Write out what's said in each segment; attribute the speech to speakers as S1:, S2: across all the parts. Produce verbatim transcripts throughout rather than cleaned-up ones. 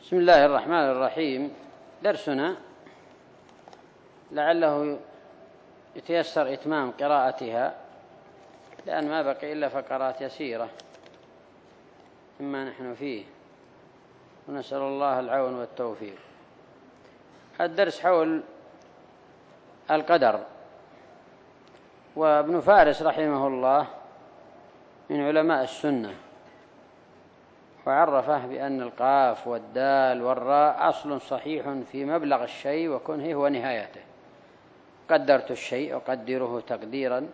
S1: بسم الله الرحمن الرحيم. درسنا لعله يتيسر إتمام قراءتها، لأن ما بقي إلا فقرات يسيرة مما نحن فيه، ونسأل الله العون والتوفيق. الدرس حول القدر. وابن فارس رحمه الله من علماء السنة، وعرفه بأن القاف والدال والراء أصل صحيح في مبلغ الشيء وكنهه ونهايته. قدرت الشيء أقدره تقديرا،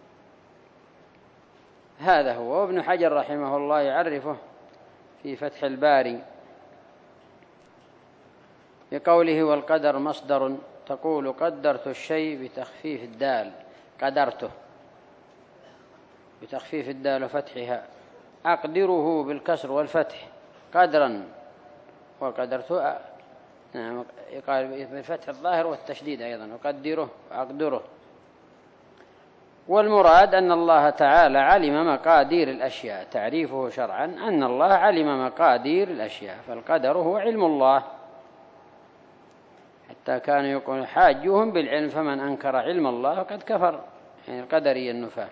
S1: هذا هو. وابن حجر رحمه الله يعرفه في فتح الباري بقوله: والقدر مصدر، تقول قدرت الشيء بتخفيف الدال، قدرته بتخفيف الدال وفتحها، أقدره بالكسر والفتح قدرا، وقدرته نعم يقال بالفتح الظاهر والتشديد أيضا، أقدره وأقدره. والمراد أن الله تعالى علم مقادير الأشياء، تعريفه شرعا أن الله علم مقادير الأشياء، فالقدر هو علم الله، حتى كانوا يقولون حاجوهم بالعلم فمن أنكر علم الله فقد كفر، يعني القدري النفاة.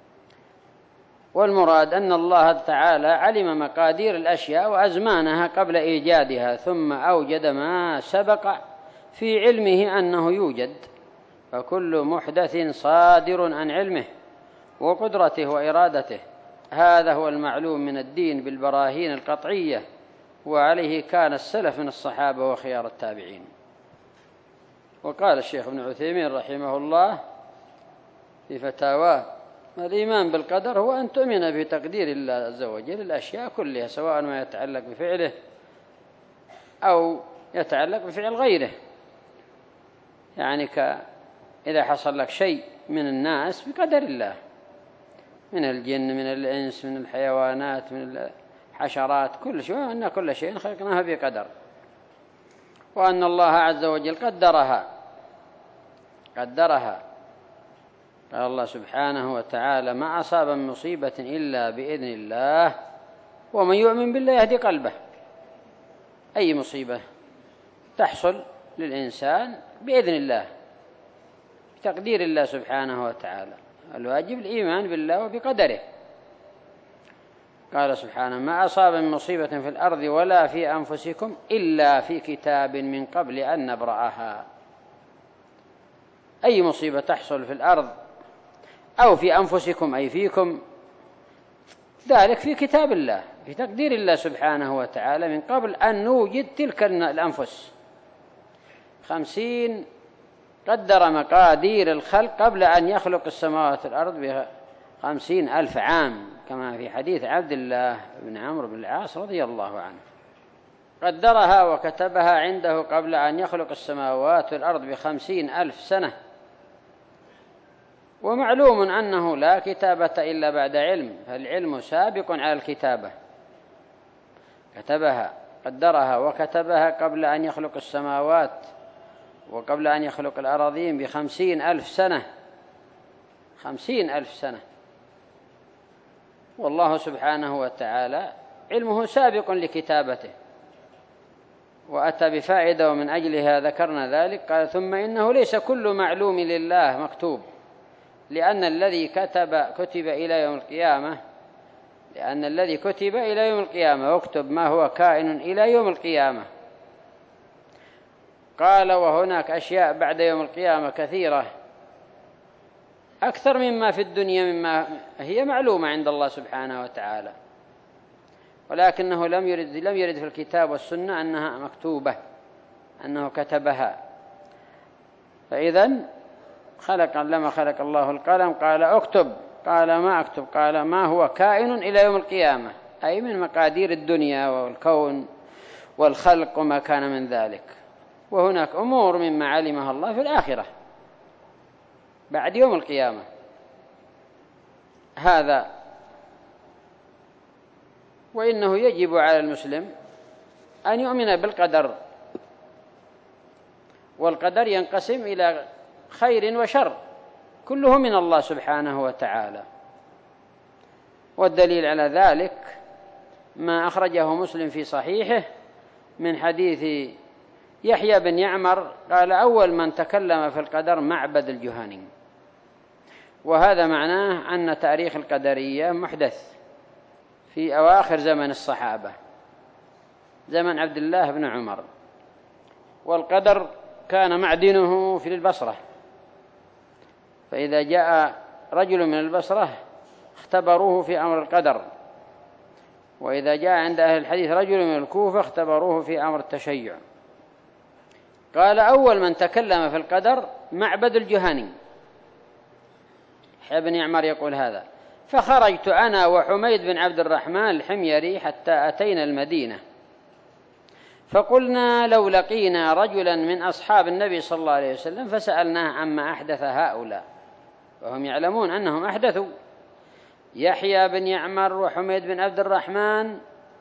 S1: والمراد أن الله تعالى علم مقادير الأشياء وأزمانها قبل إيجادها، ثم أوجد ما سبق في علمه أنه يوجد، فكل محدث صادر عن علمه وقدرته وإرادته. هذا هو المعلوم من الدين بالبراهين القطعية، وعليه كان السلف من الصحابة وخيار التابعين. وقال الشيخ ابن عثيمين رحمه الله في فتاواه: الإيمان بالقدر هو أن تؤمن بتقدير الله عز وجل الأشياء كلها، سواء ما يتعلق بفعله أو يتعلق بفعل غيره. يعني إذا حصل لك شيء من الناس بقدر الله، من الجن من الإنس من الحيوانات من الحشرات، كل شيء، وأن كل شيء خلقناها بقدر، وأن الله عز وجل قدرها قدرها قال الله سبحانه وتعالى: ما أصاب من مصيبة إلا بإذن الله ومن يؤمن بالله يهدي قلبه. أي مصيبة تحصل للإنسان بإذن الله، بتقدير الله سبحانه وتعالى. الواجب الإيمان بالله وبقدره. قال سبحانه: ما أصاب من مصيبة في الأرض ولا في أنفسكم إلا في كتاب من قبل أن نبرأها. أي مصيبة تحصل في الأرض أو في أنفسكم أي فيكم، ذلك في كتاب الله، في تقدير الله سبحانه وتعالى من قبل أن نوجد تلك الأنفس. خمسين قدر مقادير الخلق قبل أن يخلق السماوات والأرض بخمسين ألف عام، كما في حديث عبد الله بن عمرو بن العاص رضي الله عنه. قدرها وكتبها عنده قبل أن يخلق السماوات والأرض بخمسين ألف سنة. ومعلوم أنه لا كتابة إلا بعد علم، فالعلم سابق على الكتابة. كتبها قدرها وكتبها قبل أن يخلق السماوات وقبل أن يخلق الأراضين بخمسين ألف سنة، خمسين ألف سنة. والله سبحانه وتعالى علمه سابق لكتابته. وأتى بفائدة ومن أجلها ذكرنا ذلك. قال: ثم إنه ليس كل معلوم لله مكتوب، لأن الذي كتب كتب إلى يوم القيامة لأن الذي كتب إلى يوم القيامة واكتب ما هو كائن إلى يوم القيامة. قال: وهناك أشياء بعد يوم القيامة كثيرة أكثر مما في الدنيا مما هي معلومة عند الله سبحانه وتعالى، ولكنه لم يرد لم يرد في الكتاب والسنة أنها مكتوبة، أنه كتبها. فإذن خلق لما خلق الله القلم قال: اكتب، قال: ما أكتب، قال: ما هو كائن إلى يوم القيامة، أي من مقادير الدنيا والكون والخلق وما كان من ذلك. وهناك أمور مما علمها الله في الآخرة بعد يوم القيامة. هذا وإنه يجب على المسلم أن يؤمن بالقدر. والقدر ينقسم إلى خير وشر، كله من الله سبحانه وتعالى. والدليل على ذلك ما أخرجه مسلم في صحيحه من حديث يحيى بن يعمر قال أول من تكلم في القدر معبد الجهني، وهذا معناه أن تاريخ القدرية محدث في أواخر زمن الصحابة، زمن عبد الله بن عمر، والقدر كان معدنه في البصرة، فإذا جاء رجل من البصرة اختبروه في أمر القدر، وإذا جاء عند أهل الحديث رجل من الكوفة اختبروه في أمر التشيع. قال أول من تكلم في القدر معبد الجهني. يحيى بن يعمر يقول هذا: فخرجت أنا وحميد بن عبد الرحمن الحميري حتى أتينا المدينة، فقلنا لو لقينا رجلا من أصحاب النبي صلى الله عليه وسلم فسألناه عما أحدث هؤلاء، وهم يعلمون أنهم أحدثوا. يحيى بن يعمر وحميد بن عبد الرحمن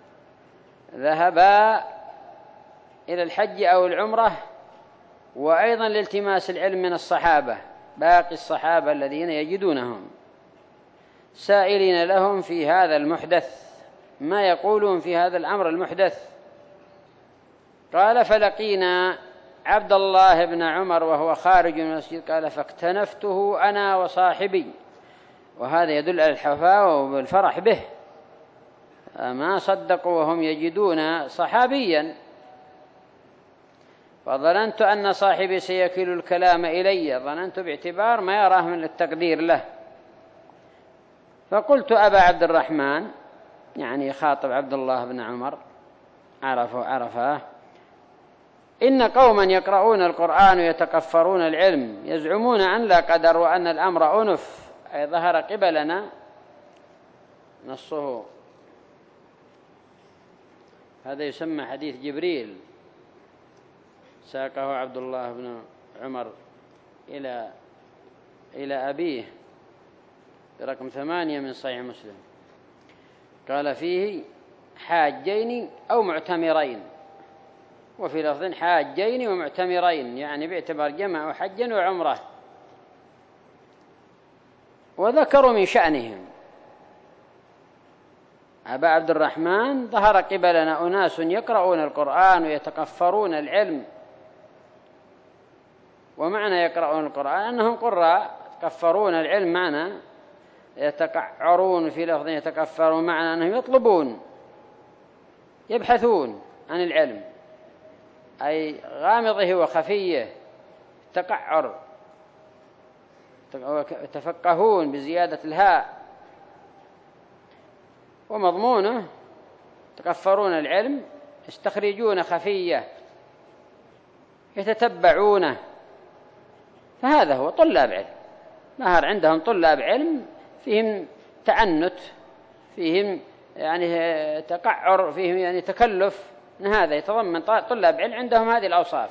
S1: ذهبا إلى الحج أو العمرة، وأيضا لالتماس العلم من الصحابة، باقي الصحابة الذين يجدونهم، سائلين لهم في هذا المحدث ما يقولون في هذا الأمر المحدث. قال: فلقينا عبد الله بن عمر وهو خارج من المسجد، قال: فاكتنفته أنا وصاحبي، وهذا يدل على الحفاوة والفرح به، ما صدقوا وهم يجدون صحابيا، فظننت أن صاحبي سيكل الكلام إلي، ظننت باعتبار ما يراه من التقدير له. فقلت: أبا عبد الرحمن، يعني خاطب عبد الله بن عمر، عرفه عرفاه إن قوما يقرؤون القرآن ويتكفرون العلم يزعمون أن لا قدر وأن الأمر أنف، أي ظهر قبلنا نصه. هذا يسمى حديث جبريل، ساقه عبد الله بن عمر إلى إلى أبيه برقم ثمانية من صحيح مسلم، قال فيه حاجين أو معتمرين، وفي لفظ حاجين ومعتمرين، يعني باعتبار جمع حجا وعمرة. وذكروا من شأنهم: أبا عبد الرحمن، ظهر قبلنا أناس يقرؤون القرآن ويتكفرون العلم، ومعنى يقرؤون القرآن أنهم قراء، يتكفرون العلم معنى يتقعرون، في لفظ يتكفرون معنى أنهم يطلبون يبحثون عن العلم، أي غامضه وخفيه، تقعر، يتفقهون بزيادة الهاء، ومضمونه يتكفرون العلم، يستخرجون خفيه، يتتبعونه، فهذا هو طلاب علم. ظهر عندهم طلاب علم فيهم تعنت، فيهم يعني تقعر، فيهم يعني تكلف، هذا يتضمن طلاب علم عندهم هذه الأوصاف.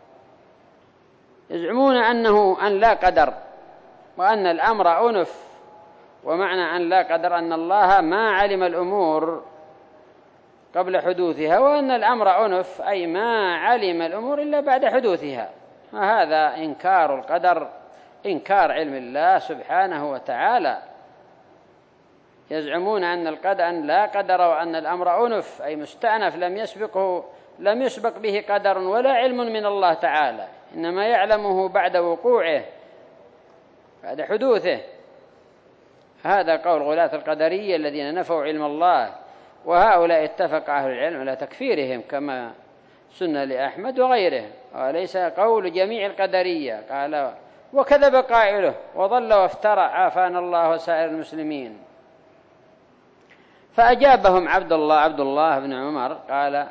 S1: يزعمون أنه أن لا قدر وأن الأمر أنف، ومعنى أن لا قدر أن الله ما علم الأمور قبل حدوثها، وأن الأمر أنف أي ما علم الأمور إلا بعد حدوثها. هذا إنكار القدر، إنكار علم الله سبحانه وتعالى. يزعمون أن القدر أن لا قدر وأن الأمر أنف أي مستأنف، لم يسبقه لم يسبق به قدر ولا علم من الله تعالى، إنما يعلمه بعد وقوعه، بعد حدوثه. هذا قول غلاة القدرية الذين نفوا علم الله، وهؤلاء اتفق أهل العلم على تكفيرهم كما سنة لأحمد وغيره، وليس قول جميع القدرية. قال: وكذب قائله وضل وافترى، عافانا الله وسائر المسلمين. فأجابهم عبد الله عبد الله بن عمر قال: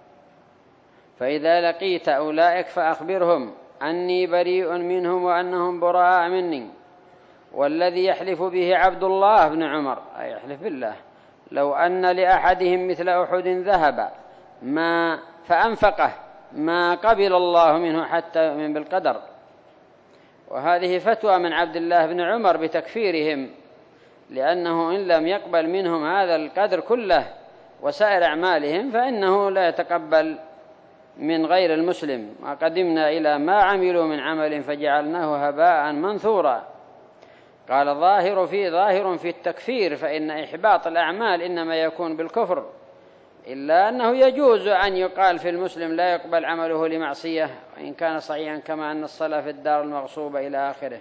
S1: فإذا لقيت أولئك فأخبرهم أني بريء منهم وأنهم براء مني، والذي يحلف به عبد الله بن عمر، أي يحلف بالله، لو أن لأحدهم مثل أحد ذهب ما فأنفقه ما قبل الله منه حتى يؤمن بالقدر. وهذه فتوى من عبد الله بن عمر بتكفيرهم، لأنه إن لم يقبل منهم هذا القدر كله وسائر أعمالهم فإنه لا يتقبل من غير المسلم. وقدمنا إلى ما عملوا من عمل فجعلناه هباء منثورا. قال: ظاهر في ظاهر في التكفير، فإن إحباط الأعمال إنما يكون بالكفر، إلا أنه يجوز أن يقال في المسلم لا يقبل عمله لمعصية وإن كان صحيحا، كما أن الصلاة في الدار المغصوبة إلى آخره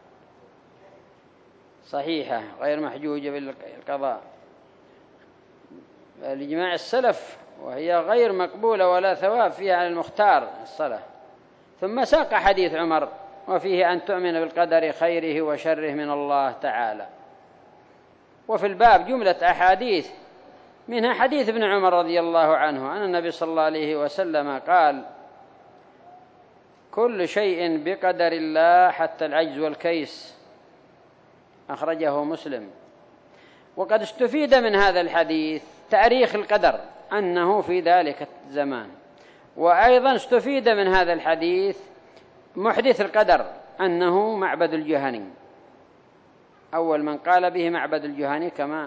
S1: صحيحة غير محجوجة بالقضاء لجماع السلف، وهي غير مقبولة ولا ثواب فيها على المختار الصلاة. ثم ساق حديث عمر وفيه أن تؤمن بالقدر خيره وشره من الله تعالى. وفي الباب جملة أحاديث، منها حديث ابن عمر رضي الله عنه أن النبي صلى الله عليه وسلم قال: كل شيء بقدر الله حتى العجز والكيس، أخرجه مسلم. وقد استفيد من هذا الحديث تاريخ القدر أنه في ذلك الزمان، وأيضا استفيد من هذا الحديث محدث القدر أنه معبد الجهني، أول من قال به معبد الجهني كما،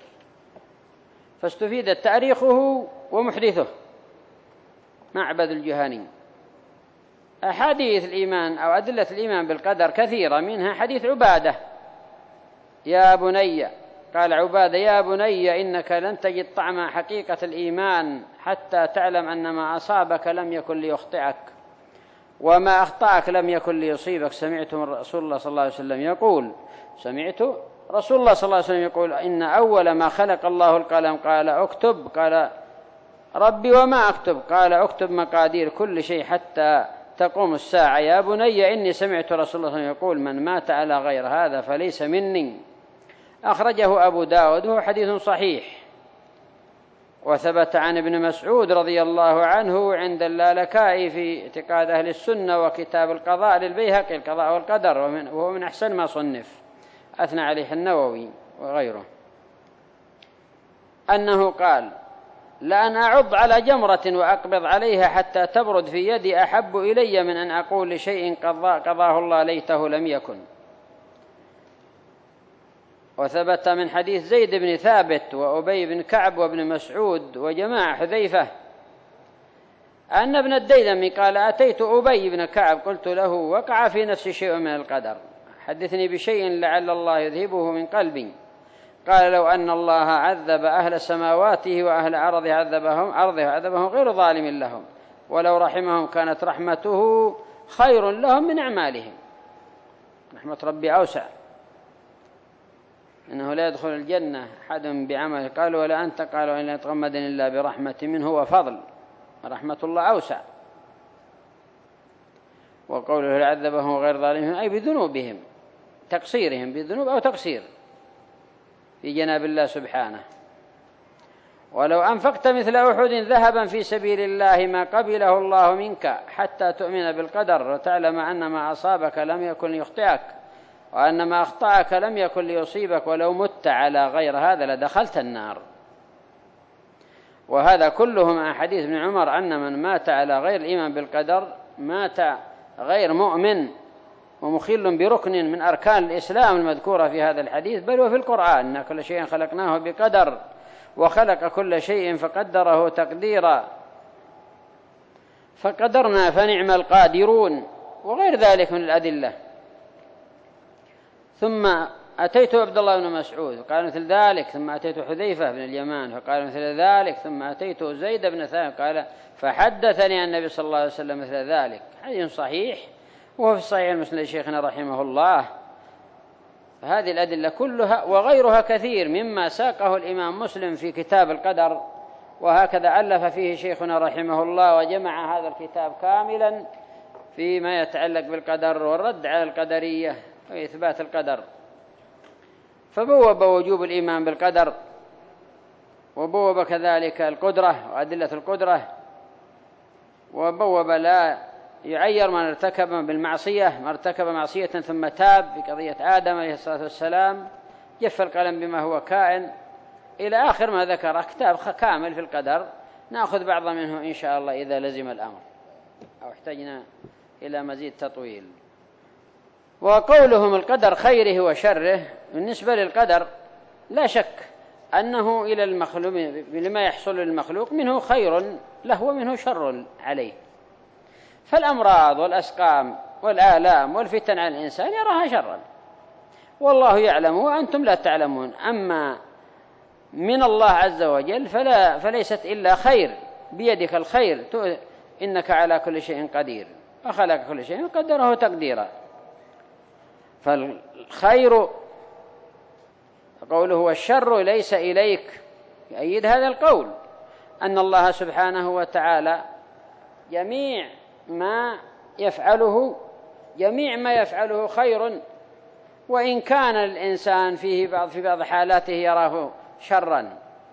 S1: فاستفيد تاريخه ومحدثه معبد الجهني. أحاديث الإيمان أو أدلة الإيمان بالقدر كثيرة، منها حديث عبادة: يا بني، قال عبادة: يا بني إنك لن تجد طعم حقيقة الإيمان حتى تعلم أن ما أصابك لم يكن ليخطئك وما أخطأك لم يكن ليصيبك. سمعت من رسول الله صلى الله عليه وسلم يقول سمعت رسول الله صلى الله عليه وسلم يقول: إن أول ما خلق الله القلم، قال اكتب، قال ربي وما أكتب، قال اكتب مقادير كل شيء حتى تقوم الساعة. يا بني إني سمعت رسول الله صلى الله عليه وسلم يقول: من مات على غير هذا فليس مني. أخرجه أبو داود وهو حديث صحيح. وثبت عن ابن مسعود رضي الله عنه عند اللالكائي في اعتقاد أهل السنة وكتاب القضاء للبيهقي، القضاء والقدر، وهو من أحسن ما صنف، أثنى عليه النووي وغيره، أنه قال: لأن أعض على جمرة وأقبض عليها حتى تبرد في يدي أحب إلي من أن أقول لشيء قضاه الله ليته لم يكن. وثبت من حديث زيد بن ثابت وأبي بن كعب وابن مسعود وجماعة حذيفة أن ابن الديلمي قال: أتيت أبي بن كعب قلت له: وقع في نفسي شيء من القدر، حدثني بشيء لعل الله يذهبه من قلبي. قال: لو أن الله عذب أهل سماواته وأهل أرضه عذبهم أرضه عذبهم غير ظالم لهم، ولو رحمهم كانت رحمته خير لهم من أعمالهم. رحمة ربي أوسع، إنه لا يدخل الجنة أحد بعمله. قالوا: ولا أنت؟ قالوا: إن لا يتغمدن إلا برحمة منه وفضل، رحمة الله أوسع. وقوله لعذبهم غير ظالمهم أي بذنوبهم، تقصيرهم بذنوب أو تقصير في جناب الله سبحانه. ولو أنفقت مثل أحد ذهبا في سبيل الله ما قبله الله منك حتى تؤمن بالقدر وتعلم أن ما أصابك لم يكن ليخطئك وأن ما أخطأك لم يكن ليصيبك، ولو مت على غير هذا لدخلت النار. وهذا كله مع حديث ابن عمر أن من مات على غير الإيمان بالقدر مات غير مؤمن ومخل بركن من أركان الإسلام المذكورة في هذا الحديث، بل وفي القرآن: إن كل شيء خلقناه بقدر وخلق كل شيء فقدره تقديرا فقدرنا فنعم القادرون، وغير ذلك من الأدلة. ثم أتيت عبد الله بن مسعود فقال مثل ذلك، ثم أتيت حذيفة بن اليمان فقال مثل ذلك، ثم أتيت زيد بن ثابت قال فحدثني النبي صلى الله عليه وسلم مثل ذلك. حديث صحيح وهو في الصحيح المسند شيخنا رحمه الله. فهذه الأدلة كلها وغيرها كثير مما ساقه الإمام مسلم في كتاب القدر، وهكذا ألف فيه شيخنا رحمه الله وجمع هذا الكتاب كاملا فيما يتعلق بالقدر والرد على القدرية وإثبات القدر. فبوب وجوب الإيمان بالقدر، وبوب كذلك القدرة وأدلة القدرة، وبوب لا يعير من ارتكب بالمعصية، من ارتكب معصية ثم تاب بقضية آدم عليه الصلاة والسلام، جف القلم بما هو كائن، إلى آخر ما ذكر. كتاب كامل في القدر، نأخذ بعض منه إن شاء الله إذا لزم الأمر أو احتجنا إلى مزيد تطويل. وقولهم القدر خيره وشره، بالنسبة للقدر لا شك أنه إلى المخلوق لما يحصل للمخلوق منه خير له ومنه شر عليه. فالأمراض والأسقام والآلام والفتن على الإنسان يراها شرا، والله يعلم وأنتم لا تعلمون. أما من الله عز وجل فلا فليست إلا خير، بيدك الخير، إنك على كل شيء قدير، وخلق كل شيء قدره تقديرا. فالخير قوله والشر ليس إليك يؤيد هذا القول أن الله سبحانه وتعالى جميع ما يفعله جميع ما يفعله خير، وإن كان الإنسان فيه بعض في بعض حالاته يراه شرا.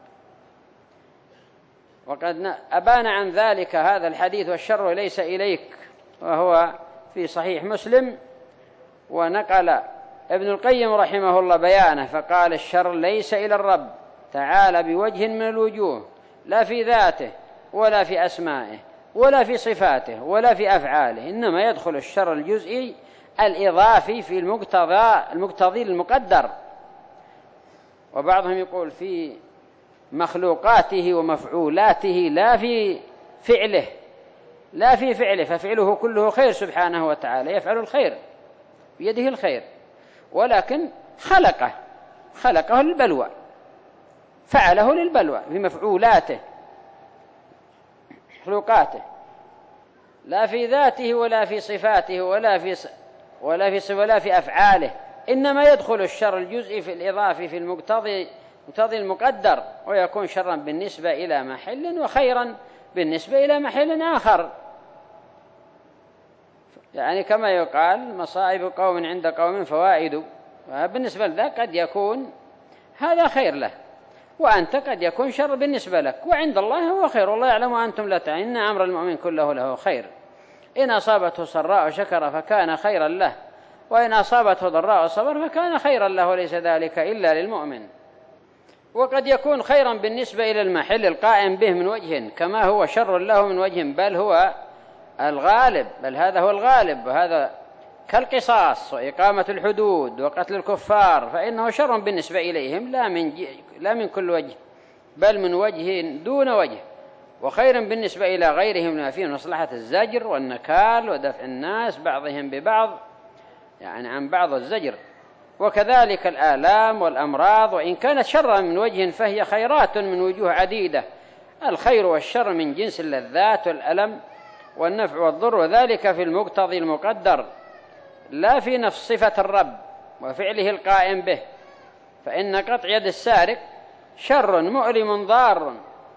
S1: وقد أبان عن ذلك هذا الحديث والشر ليس إليك، وهو في صحيح مسلم. ونقل ابن القيم رحمه الله بيانه فقال الشر ليس إلى الرب تعالى بوجه من الوجوه، لا في ذاته ولا في أسمائه ولا في صفاته ولا في أفعاله، إنما يدخل الشر الجزئي الإضافي في المقتضى المقتضي المقدر. وبعضهم يقول في مخلوقاته ومفعولاته لا في فعله لا في فعله ففعله كله خير سبحانه وتعالى، يفعل الخير بيده الخير، ولكن خلقه خلقه للبلوى، فعله للبلوى بمفعولاته مخلوقاته، لا في ذاته ولا في صفاته ولا في ولا في ولا في أفعاله، إنما يدخل الشر الجزئي في الإضافي في المقتضي المقتضي المقدر، ويكون شرا بالنسبة إلى محل وخيرا بالنسبة إلى محل آخر. يعني كما يقال مصائب قوم عند قوم فوائد، بالنسبة لذلك قد يكون هذا خير له، وأنت قد يكون شر بالنسبة لك، وعند الله هو خير، والله يعلم وأنتم لا تعلمون، إن أمر المؤمن كله له خير، إن أصابته سراء شكر فكان خيرا له، وإن أصابته ضراء صبر فكان خيرا له، وليس ذلك إلا للمؤمن. وقد يكون خيرا بالنسبة إلى المحل القائم به من وجه كما هو شر له من وجه، بل هو الغالب، بل هذا هو الغالب، وهذا كالقصاص وإقامة الحدود وقتل الكفار، فإنه شر بالنسبة إليهم لا من لا من كل وجه، بل من وجه دون وجه، وخير بالنسبة إلى غيرهم لما فيه مصلحة الزجر والنكال ودفع الناس بعضهم ببعض، يعني عن بعض الزجر. وكذلك الآلام والأمراض، وإن كانت شرا من وجه فهي خيرات من وجوه عديدة، الخير والشر من جنس اللذات والألم والنفع والضر، وذلك في المقتضي المقدر لا في نفس صفة الرب وفعله القائم به. فإن قطع يد السارق شر مؤلم ضار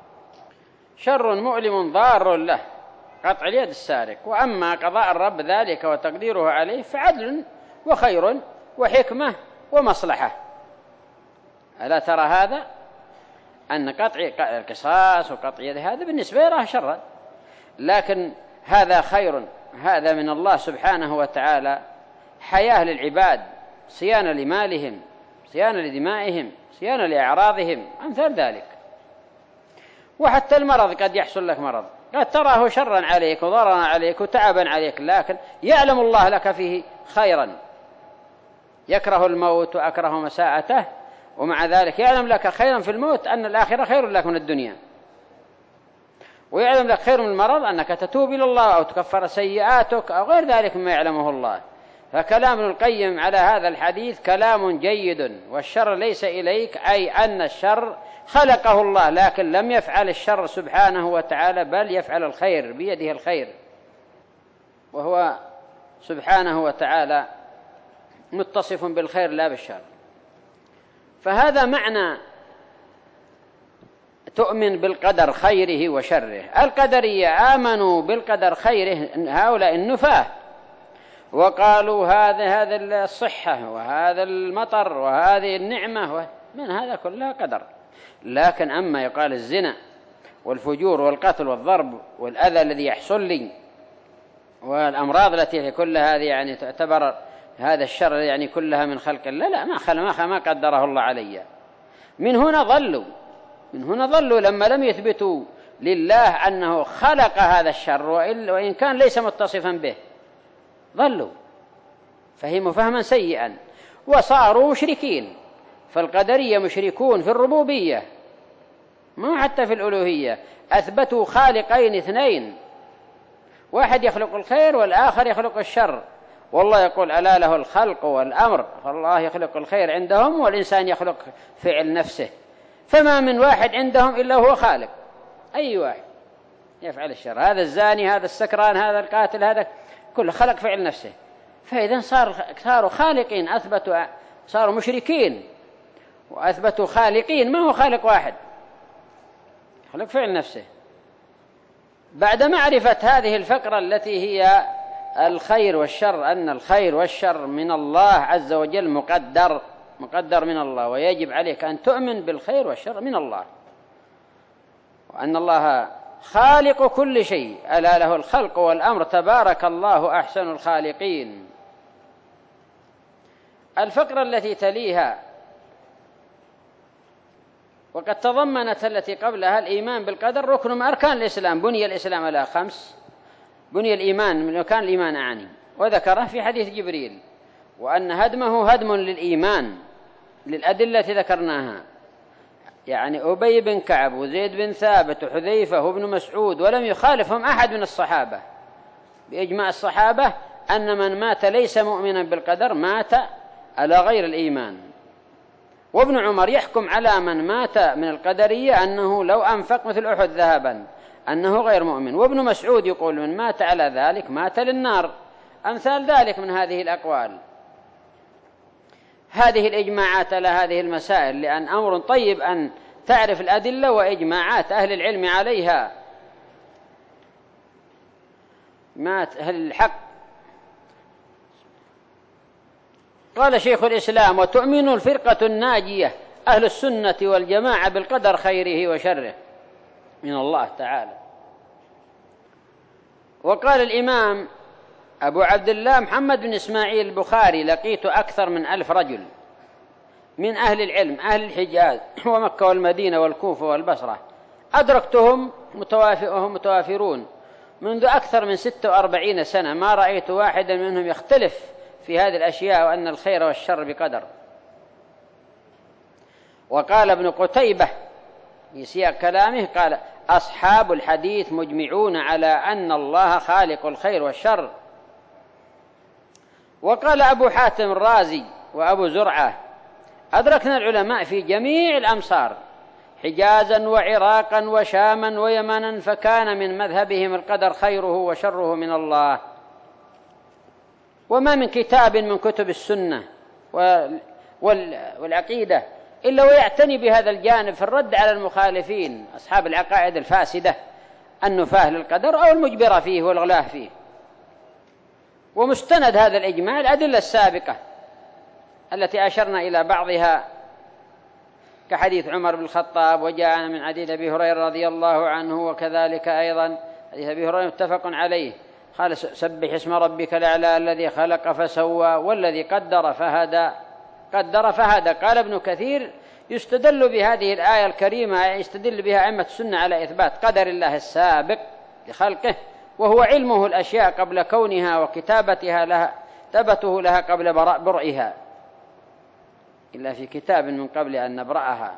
S1: شر مؤلم ضار له، قطع اليد السارق، وأما قضاء الرب ذلك وتقديره عليه فعدل وخير وحكمة ومصلحة. ألا ترى هذا أن قطع القصاص وقطع يد هذا بالنسبة يراه شرا، لكن هذا خير، هذا من الله سبحانه وتعالى، حياة للعباد، صيانة لمالهم، صيانة لدمائهم، صيانة لأعراضهم، أمثال ذلك. وحتى المرض قد يحصل لك مرض قد تراه شرا عليك وضررا عليك وتعبا عليك، لكن يعلم الله لك فيه خيرا، يكره الموت وأكره مساءته، ومع ذلك يعلم لك خيرا في الموت أن الآخرة خير لك من الدنيا، ويعلم لك خير من المرض أنك تتوب إلى الله أو تكفر سيئاتك أو غير ذلك مما يعلمه الله. فكلام ابن القيم على هذا الحديث كلام جيد. والشر ليس إليك أي أن الشر خلقه الله، لكن لم يفعل الشر سبحانه وتعالى، بل يفعل الخير بيده الخير، وهو سبحانه وتعالى متصف بالخير لا بالشر. فهذا معنى تؤمن بالقدر خيره وشره. القدرية آمنوا بالقدر خيره هؤلاء النفاة، وقالوا هذا هذا الصحة وهذا المطر وهذه النعمة، من هذا كلها قدر. لكن أما يقال الزنا والفجور والقتل والضرب والأذى الذي يحصل لي والأمراض التي كل هذه يعني تعتبر هذا الشر يعني كلها من خلق الله، لا ما خل ما ما قدره الله علي. من هنا ضلوا من هنا ضلوا لما لم يثبتوا لله أنه خلق هذا الشر وإن كان ليس متصفا به، ضلوا فهموا فهما سيئا وصاروا مشركين. فالقدرية مشركون في الربوبية ما حتى في الألوهية، أثبتوا خالقين اثنين، واحد يخلق الخير والآخر يخلق الشر، والله يقول ألا له الخلق والأمر، فالله يخلق الخير عندهم والإنسان يخلق فعل نفسه. فما من واحد عندهم إلا هو خالق، أي واحد يفعل الشر، هذا الزاني، هذا السكران، هذا القاتل، هذا كله خلق فعل نفسه. فإذا صار صاروا خالقين، أثبتوا صاروا مشركين وأثبتوا خالقين، ما هو خالق واحد، خلق فعل نفسه. بعد معرفة هذه الفقرة التي هي الخير والشر، أن الخير والشر من الله عز وجل مقدر مقدر من الله، ويجب عليك أن تؤمن بالخير والشر من الله، وأن الله خالق كل شيء، ألا له الخلق والأمر، تبارك الله أحسن الخالقين. الفقرة التي تليها وقد تضمنت التي قبلها الإيمان بالقدر ركن من أركان الإسلام. بني الإسلام على خمس، بني الإيمان من أركان الإيمان أعني، وذكره في حديث جبريل، وأن هدمه هدم للإيمان للأدلة ذكرناها، يعني أبي بن كعب وزيد بن ثابت وحذيفة وابن مسعود، ولم يخالفهم أحد من الصحابة بإجماع الصحابة أن من مات ليس مؤمنا بالقدر مات على غير الإيمان. وابن عمر يحكم على من مات من القدرية أنه لو أنفق مثل أحد ذهبا أنه غير مؤمن، وابن مسعود يقول من مات على ذلك مات للنار. أمثال ذلك من هذه الأقوال. هذه الإجماعات على هذه المسائل، لأن أمر طيب أن تعرف الأدلة وإجماعات أهل العلم عليها، مات أهل الحق. قال شيخ الإسلام: وتؤمن الفرقة الناجية أهل السنة والجماعة بالقدر خيره وشره من الله تعالى. وقال الإمام أبو عبد الله محمد بن إسماعيل البخاري: لقيت أكثر من ألف رجل من أهل العلم أهل الحجاز ومكة والمدينة والكوفة والبصرة، أدركتهم وهم متوافرون منذ أكثر من ستة وأربعين سنة، ما رأيت واحدا منهم يختلف في هذه الأشياء، وأن الخير والشر بقدر. وقال ابن قتيبة في سياق كلامه قال: أصحاب الحديث مجمعون على أن الله خالق الخير والشر. وقال أبو حاتم الرازي وأبو زرعة: أدركنا العلماء في جميع الأمصار حجازا وعراقا وشاما ويمنا، فكان من مذهبهم القدر خيره وشره من الله. وما من كتاب من كتب السنة والعقيدة إلا ويعتني بهذا الجانب في الرد على المخالفين أصحاب العقائد الفاسدة النفاة للقدر أو المجبرة فيه والغلاة فيه. ومستند هذا الإجماع الأدلة السابقة التي أشرنا إلى بعضها، كحديث عمر بن الخطاب، وجاءنا من حديث أبي هريرة رضي الله عنه، وكذلك أيضا حديث أبي هريرة متفق عليه، قال: سبح اسم ربك الأعلى الذي خلق فسوى والذي قدر فهدى قدر فهدى. قال ابن كثير: يستدل بهذه الآية الكريمة، يستدل بها أئمة السنة على إثبات قدر الله السابق لخلقه، وهو علمه الأشياء قبل كونها وكتابتها لها، ثبته لها قبل برئها، إلا في كتاب من قبل أن نبرأها.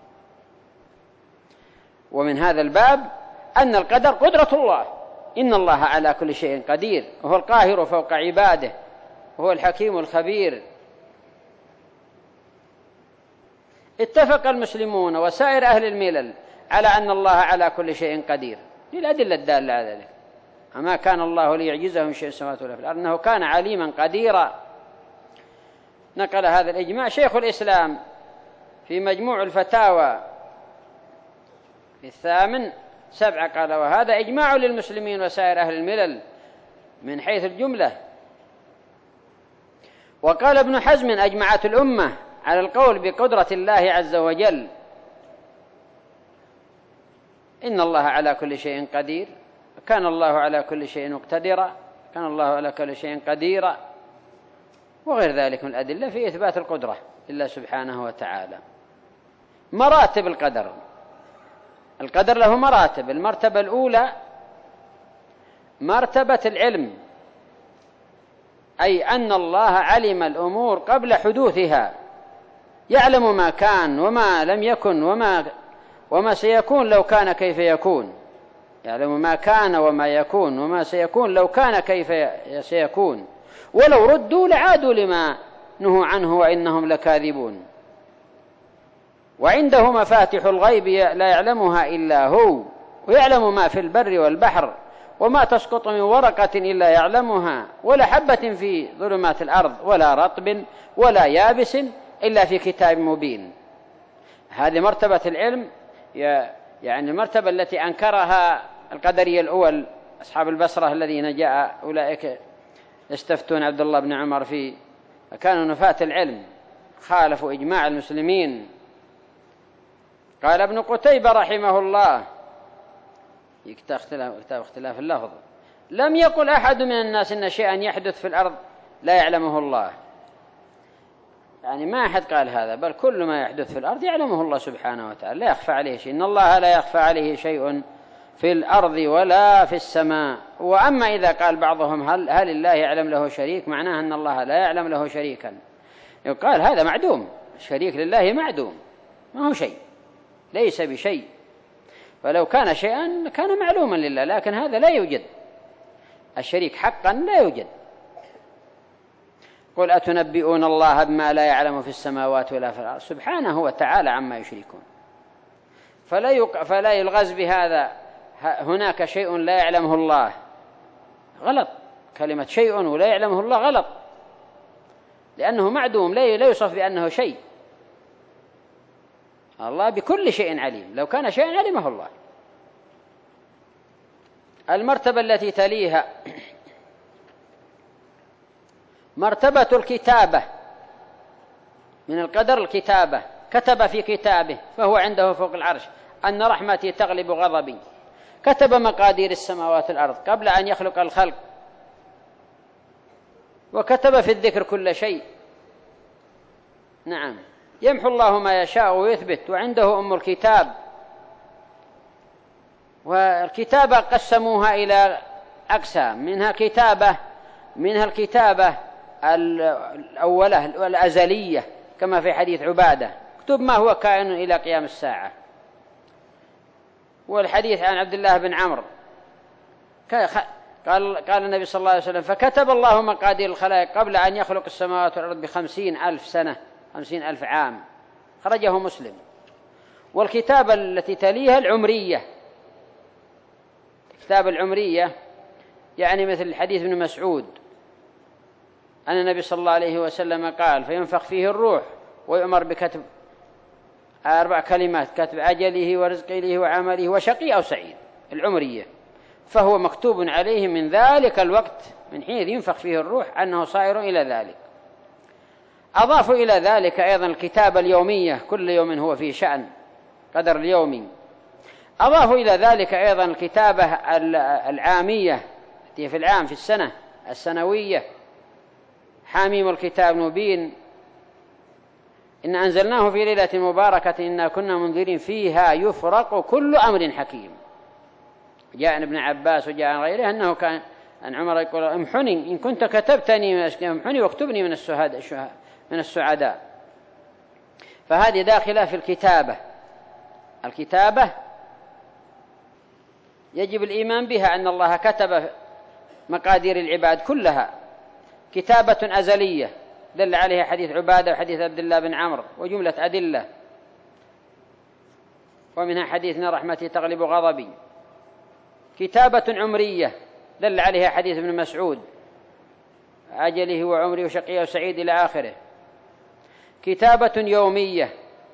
S1: ومن هذا الباب أن القدر قدرة الله، إن الله على كل شيء قدير، وهو القاهر فوق عباده، وهو الحكيم الخبير. اتفق المسلمون وسائر أهل الملل على أن الله على كل شيء قدير للأدلة الدالة على ذلك. أما كان الله ليعجزه من شيء السماوات ولا في الأرض، أنه كان عليما قديرا. نقل هذا الإجماع شيخ الإسلام في مجموع الفتاوى في الثامن سبعة، قال: وهذا إجماع للمسلمين وسائر أهل الملل من حيث الجملة. وقال ابن حزم: أجمعت الأمة على القول بقدرة الله عز وجل، إن الله على كل شيء قدير، كان الله على كل شيء مقتدرا، كان الله على كل شيء قديرا، وغير ذلك من الأدلة في إثبات القدرة لله سبحانه وتعالى. مراتب القدر، القدر له مراتب. المرتبة الأولى مرتبة العلم، أي أن الله علم الأمور قبل حدوثها، يعلم ما كان وما لم يكن وما وما سيكون لو كان كيف يكون، يعلم ما كان وما يكون وما سيكون لو كان كيف سيكون، ولو ردوا لعادوا لما نهوا عنه وإنهم لكاذبون. وعنده مفاتح الغيب لا يعلمها إلا هو، ويعلم ما في البر والبحر، وما تسقط من ورقة إلا يعلمها، ولا حبة في ظلمات الأرض ولا رطب ولا يابس إلا في كتاب مبين. هذه مرتبة العلم، يعني المرتبة التي أنكرها القدرية الأول أصحاب البصرة الذين جاء أولئك يستفتون عبد الله بن عمر في كانوا نفاة العلم، خالفوا إجماع المسلمين. قال ابن قتيبة رحمه الله، كتاب اختلاف اللفظ، لم يقل أحد من الناس إن شيئا يحدث في الأرض لا يعلمه الله، يعني ما أحد قال هذا، بل كل ما يحدث في الأرض يعلمه الله سبحانه وتعالى، لا يخفى عليه شيء، إن الله لا يخفى عليه شيء في الأرض ولا في السماء. وأما إذا قال بعضهم هل, هل الله يعلم له شريك، معناه أن الله لا يعلم له شريكا، يقال هذا معدوم، الشريك لله معدوم، ما هو شيء، ليس بشيء، فلو كان شيئا كان معلوما لله، لكن هذا لا يوجد، الشريك حقا لا يوجد. قل أتنبئون الله بما لا يعلم في السماوات ولا في الأرض سبحانه وتعالى عما يشركون. فلا يق... فلا يلغز بهذا هناك شيء لا يعلمه الله، غلط، كلمة شيء ولا يعلمه الله غلط، لأنه معدوم، لا يوصف بأنه شيء، الله بكل شيء عليم، لو كان شيئا علمه الله. المرتبة التي تليها مرتبة الكتابة، من القدر الكتابة، كتب في كتابه فهو عنده فوق العرش أن رحمتي تغلب غضبي، كتب مقادير السماوات والأرض قبل أن يخلق الخلق، وكتب في الذكر كل شيء. نعم، يمحو الله ما يشاء ويثبت، وعنده أم الكتاب. والكتابة قسموها إلى أقسام، منها كتابة منها الكتابة الأولى والأزلية كما في حديث عبادة، اكتب ما هو كائن إلى قيام الساعة. والحديث عن عبد الله بن عمرو قال قال النبي صلى الله عليه وسلم فكتب الله مقادير الخلائق قبل أن يخلق السماوات والأرض بخمسين ألف سنة، خمسين ألف عام، خرجه مسلم. والكتابة التي تليها العمرية، كتاب العمرية يعني مثل حديث ابن مسعود أن النبي صلى الله عليه وسلم قال فينفخ فيه الروح ويؤمر بكتب أربع كلمات، كتب أجله ورزقه وعمله وشقي أو سعيد، العمرية، فهو مكتوب عليه من ذلك الوقت، من حين ينفخ فيه الروح، أنه صائر إلى ذلك. أضافوا إلى ذلك أيضا الكتابة اليومية، كل يوم هو في شأن، قدر اليومي. أضافوا إلى ذلك أيضا الكتابة العامية التي في العام، في السنة السنوية، حاميم الكتاب مبين، إن أنزلناه في ليلة مباركة إنا كنا منذرين فيها يفرق كل أمر حكيم. جاء ابن عباس وجاء عن غيره أنه كان أن عمر يقول امحني إن كنت كتبتني من الأشياء، امحني واكتبني من السعداء من السعداء. فهذه داخلة في الكتابة. الكتابة يجب الإيمان بها، أن الله كتب مقادير العباد كلها، كتابة أزلية دل عليها حديث عبادة وحديث عبد الله بن عمرو وجملة أدلة، ومنها حديثنا رحمتي تغلب غضبي. كتابة عمرية دل عليها حديث ابن مسعود أجله وعمري وشقي وسعيد إلى آخره. كتابة يومية،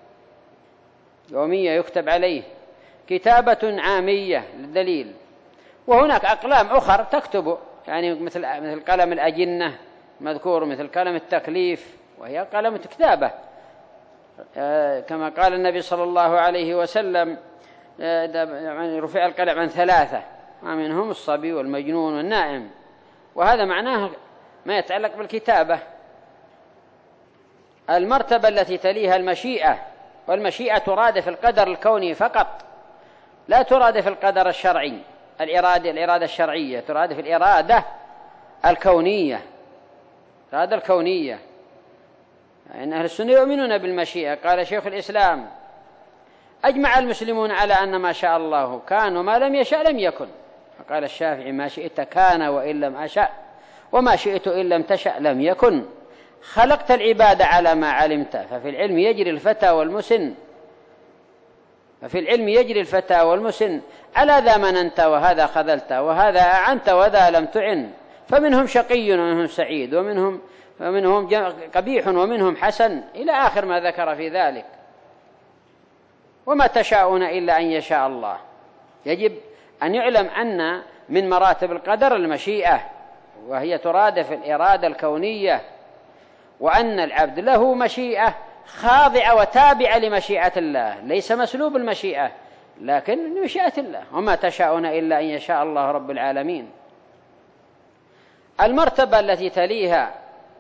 S1: يومية يكتب عليه. كتابة عامية للدليل. وهناك أقلام أخرى تكتب، يعني مثل مثل قلم الأجنة مذكور، مثل قلم التكليف، وهي قلم كتابة، كما قال النبي صلى الله عليه وسلم رفع القلم عن ثلاثة، ومنهم الصبي والمجنون والنائم، وهذا معناه ما يتعلق بالكتابة. المرتبة التي تليها المشيئة، والمشيئة ترادف القدر الكوني فقط، لا ترادف القدر الشرعي، الإرادة الإرادة الشرعية ترادف الإرادة الكونية، الإرادة الكونية. إن أهل السنة يؤمنون بالمشيئة. قال شيخ الإسلام أجمع المسلمون على أن ما شاء الله كان وما لم يشاء لم يكن. فقال الشافعي ما شئت كان وإن لم أشاء، وما شئت إن لم تشأ لم يكن. خلقت العباد على ما علمت، ففي العلم يجري الفتى والمسن، ففي العلم يجري الفتى والمسن على ذا مننت وهذا خذلت وهذا أعنت وذا لم تعن، فمنهم شقي ومنهم سعيد ومنهم ومنهم قبيح ومنهم حسن إلى آخر ما ذكر في ذلك. وما تشاءون إلا أن يشاء الله. يجب أن يعلم أن من مراتب القدر المشيئة، وهي ترادف الإرادة الكونية، وأن العبد له مشيئة خاضعة وتابعة لمشيئة الله، ليس مسلوب المشيئة لكن لمشيئة الله. وما تشاءون إلا أن يشاء الله رب العالمين. المرتبة التي تليها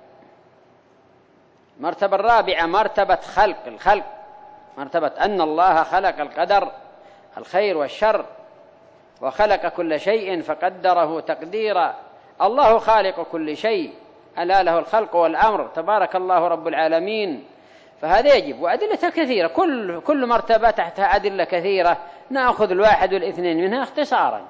S1: مرتبة الرابعة مرتبة خلق الخلق، مرتبة أن الله خلق القدر الخير والشر وخلق كل شيء فقدره تقديرا. الله خالق كل شيء، ألا له الخلق والأمر، تبارك الله رب العالمين. فهذا يجب، وأدلة كثيرة، كل كل مرتبة تحتها أدلة كثيرة، نأخذ الواحد والاثنين منها اختصارا.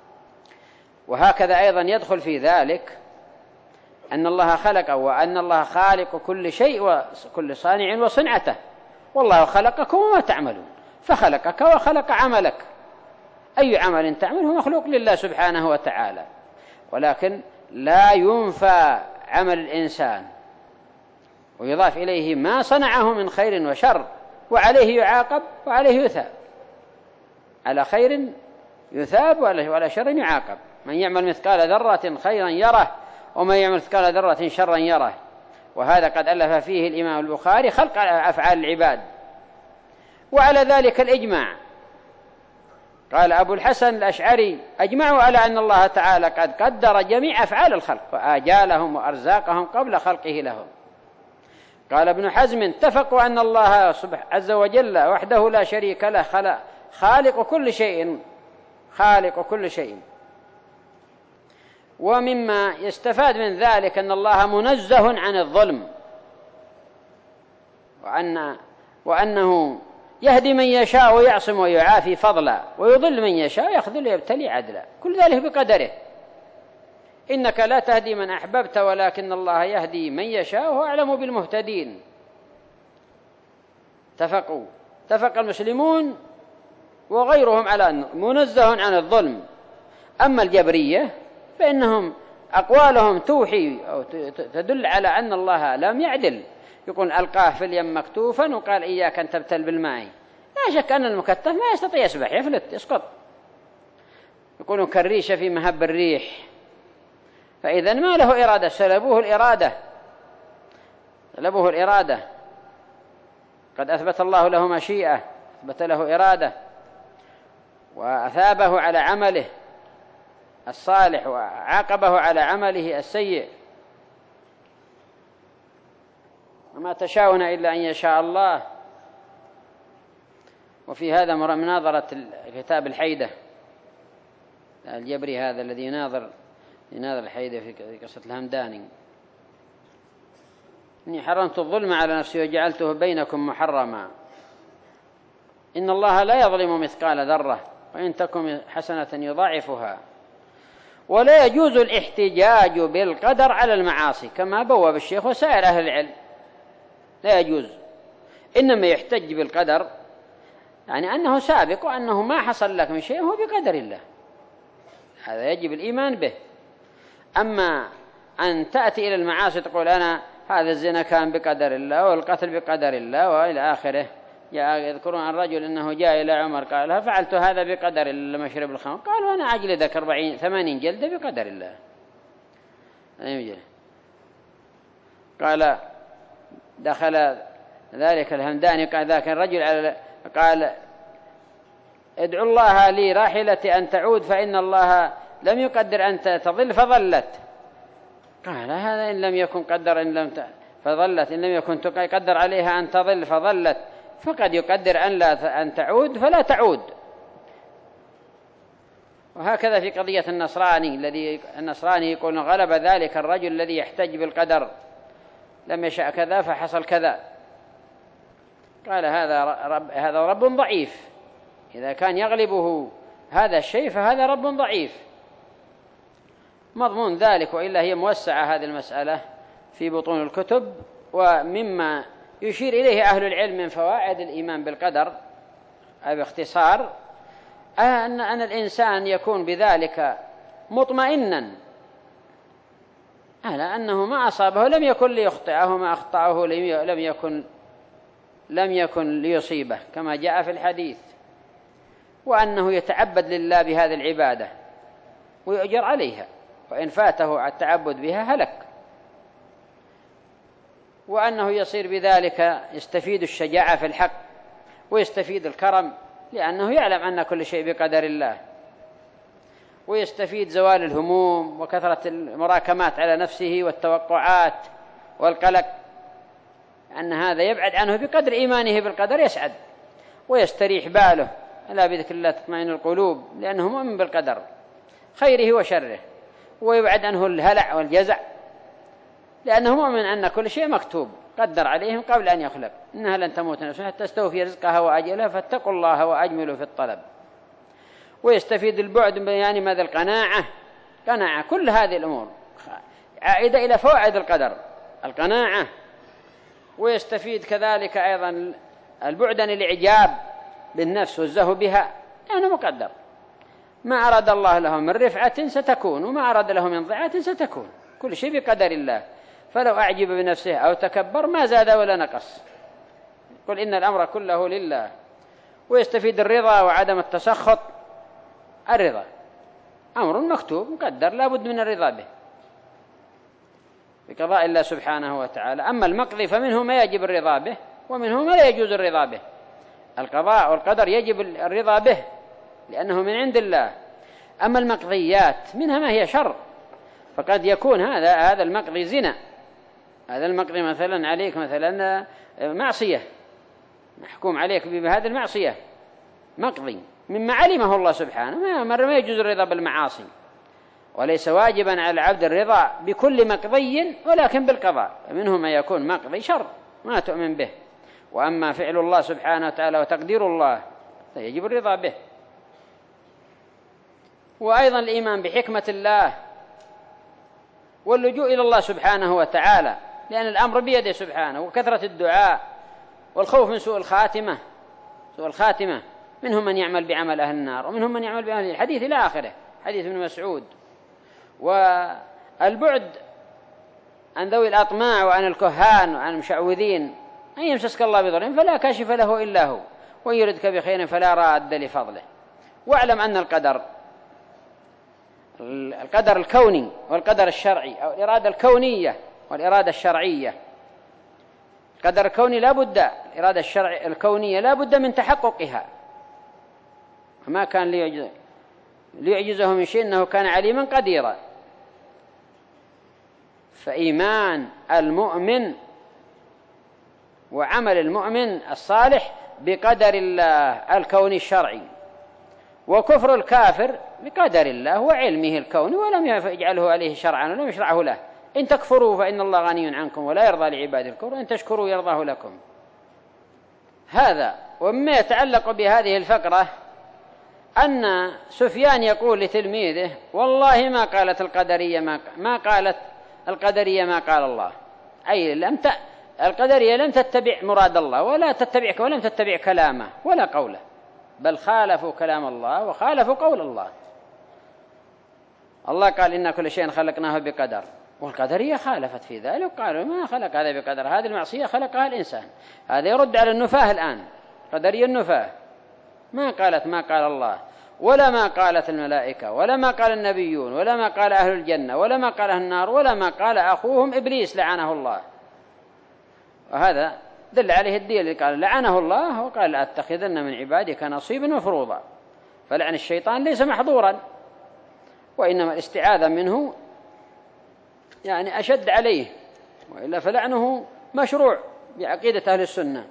S1: وهكذا أيضا يدخل في ذلك أن الله خلق، وأن الله خالق كل شيء وكل صانع وصنعته، والله خلقكم وما تعملون، فخلقك وخلق عملك، أي عمل تعمله مخلوق لله سبحانه وتعالى. ولكن لا ينفى عمل الإنسان ويضاف إليه ما صنعه من خير وشر، وعليه يعاقب وعليه يثاب، على خير يثاب وعلى شر يعاقب. من يعمل مثقال ذرة خيرا يره، ومن يعمل مثقال ذرة شرا يره. وهذا قد ألف فيه الإمام البخاري خلق أفعال العباد، وعلى ذلك الإجماع. قال أبو الحسن الأشعري: أجمعوا على أن الله تعالى قد قدر جميع أفعال الخلق وآجالهم وأرزاقهم قبل خلقه لهم. قال ابن حزم: اتفقوا أن الله سبحانه عز وجل وحده لا شريك له خالق كل شيء خالق كل شيء. ومما يستفاد من ذلك أن الله منزه عن الظلم، وأن وأنه يهدي من يشاء ويعصم ويعافي فضلا، ويضل من يشاء يخذل ويبتلي عدلا، كل ذلك بقدره. إنك لا تهدي من أحببت ولكن الله يهدي من يشاء وهو أعلم بالمهتدين. اتفقوا اتفق المسلمون وغيرهم على أنه منزه عن الظلم. أما الجبرية فإنهم أقوالهم توحي أو تدل على أن الله لم يعدل، يقول ألقاه في اليم مكتوفا وقال إياك أن تبتل بالماء. لا شك أن المكتف ما يستطيع يسبح، يفلت يسقط. يقولون كالريشة في مهب الريح، فإذا ما له إرادة، سلبوه الإرادة سلبوه الإرادة قد أثبت الله له مشيئة، أثبت له إرادة، وأثابه على عمله الصالح وعاقبه على عمله السيء. وما تشاءون إلا أن يشاء الله. وفي هذا مناظرة كتاب الحيدة الجبري، هذا الذي يناظر يناظر الحيدة في قصة الهمداني: إني حرمت الظلم على نفسي وجعلته بينكم محرما، إن الله لا يظلم مثقال ذرة وإن تكن حسنة يضاعفها. ولا يجوز الاحتجاج بالقدر على المعاصي كما بوب الشيخ وسائر أهل العلم، لا يجوز. إنما يحتج بالقدر يعني أنه سابق وأنه ما حصل لك من شيء هو بقدر الله، هذا يجب الإيمان به. أما أن تأتي إلى المعاصي تقول أنا هذا الزنا كان بقدر الله والقتل بقدر الله وإلى آخره. يذكرون عن رجل أنه جاء إلى عمر قال: فعلت هذا بقدر الله لما شرب الخمر. قال: وأنا أجلدك أربعين ثمانين جلدة بقدر الله. قال: دخل ذلك الهمداني قال ذاك الرجل على قال: ادعو الله لي راحلتي أن تعود فإن الله لم يقدر أن تضل فظلت. قال: هذا إن لم يكن قدر إن لم فظلت، إن لم يكن تقدر عليها أن تضل فظلت، فقد يقدر أن لا أن تعود فلا تعود. وهكذا في قضية النصراني الذي النصراني يقول غلب ذلك الرجل الذي يحتج بالقدر، لم يشاء كذا فحصل كذا. قال: هذا رب هذا رب ضعيف، إذا كان يغلبه هذا الشيء فهذا رب ضعيف. مضمون ذلك، وإلا هي موسعة هذه المسألة في بطون الكتب. ومما يشير إليه أهل العلم من فوائد الإيمان بالقدر باختصار أن أن الإنسان يكون بذلك مطمئنا على أنه ما أصابه لم يكن ليخطئه، ما أخطأه لم يكن لم يكن ليصيبه كما جاء في الحديث، وأنه يتعبد لله بهذه العبادة ويؤجر عليها، وإن فاته التعبد بها هلك، وأنه يصير بذلك يستفيد الشجاعة في الحق ويستفيد الكرم لأنه يعلم أن كل شيء بقدر الله، ويستفيد زوال الهموم وكثرة المراكمات على نفسه والتوقعات والقلق، أن هذا يبعد عنه بقدر إيمانه بالقدر يسعد ويستريح باله، ألا بذكر الله تطمئن القلوب، لأنه مؤمن بالقدر خيره وشره، ويبعد عنه الهلع والجزع لأنه مؤمن أن كل شيء مكتوب قدر عليهم قبل أن يخلق، إنها لن تموت نفس حتى تستوفي رزقها وأجلها فاتقوا الله وأجملوا في الطلب. ويستفيد البعد يعني ماذا؟ القناعة، قناعة كل هذه الأمور عائدة إلى فوائد القدر، القناعة. ويستفيد كذلك أيضا البعد عن الإعجاب بالنفس والزهو بها، لأنه يعني مقدر، ما أراد الله له من رفعة ستكون، وما أراد له من ضعة ستكون، كل شيء بقدر الله، فلو أعجب بنفسه أو تكبر ما زاد ولا نقص، قل إن الأمر كله لله. ويستفيد الرضا وعدم التسخط، الرضا أمر مكتوب مقدر لا بد من الرضا به بقضاء الله سبحانه وتعالى. أما المقضي فمنه ما يجب الرضا به ومنه ما لا يجوز الرضا به. القضاء والقدر يجب الرضا به لأنه من عند الله، أما المقضيات منها ما هي شر، فقد يكون هذا هذا المقضي زنا، هذا المقضي مثلا عليك مثلا معصية، محكوم عليك بهذه المعصية مقضي مما علمه الله سبحانه، مرة ما يجوز الرضا بالمعاصي، وليس واجبا على العبد الرضا بكل مقضي ولكن بالقضاء، منه ما يكون مقضي شر ما تؤمن به، وأما فعل الله سبحانه وتعالى وتقدير الله فيجب الرضا به. وأيضا الإيمان بحكمة الله واللجوء إلى الله سبحانه وتعالى، لأن الأمر بيده سبحانه، وكثرة الدعاء والخوف من سوء الخاتمة، سوء الخاتمة منهم من يعمل بعمل أهل النار ومنهم من يعمل بعمل الحديث إلى آخره، حديث ابن مسعود. والبعد عن ذوي الأطماع وعن الكهان وعن المشعوذين، أن يمسسك الله بضر فلا كاشف له إلا هو، ويردك بخير فلا راد لفضله. واعلم أن القدر القدر الكوني والقدر الشرعي، أو الإرادة الكونية والإرادة الشرعية، القدر الكوني لا بد، الإرادة الشرعية الكونية لا بد من تحققها، وما كان ليعجز ليعجزه من شيء إنه كان عليما قديرا. فإيمان المؤمن وعمل المؤمن الصالح بقدر الله الكوني الشرعي، وكفر الكافر بقدر الله وعلمه الكوني ولم يجعله عليه شرعا ولم يشرعه له. إن تكفروا فإن الله غني عنكم ولا يرضى لعباده الكفر، وإن تشكروا يرضاه لكم. هذا. ومما يتعلق بهذه الفقرة أن سفيان يقول لتلميذه: والله ما قالت القدرية ما, ما قالت القدرية ما قال الله، أي لم ت... القدرية لم تتبع مراد الله ولا تتبع ولم تتبع كلامه ولا قوله، بل خالفوا كلام الله وخالفوا قول الله. الله قال: إن كل شيء خلقناه بقدر، والقدرية خالفت في ذلك وقالوا ما خلق هذا بقدر، هذه المعصية خلقها الإنسان. هذا يرد على النفاه الآن، قدرية النفاه ما قالت ما قال الله، ولا ما قالت الملائكة، ولا ما قال النبيون، ولا ما قال أهل الجنة، ولا ما قال أهل النار، ولا ما قال أخوهم إبليس لعنه الله. وهذا دل عليه الدين اللي قال لعنه الله وقال لأتخذن من عبادك نصيبا مفروضا. فلعن الشيطان ليس محظورا، وإنما الاستعاذة منه يعني أشد عليه، وإلا فلعنه مشروع بعقيدة أهل السنة.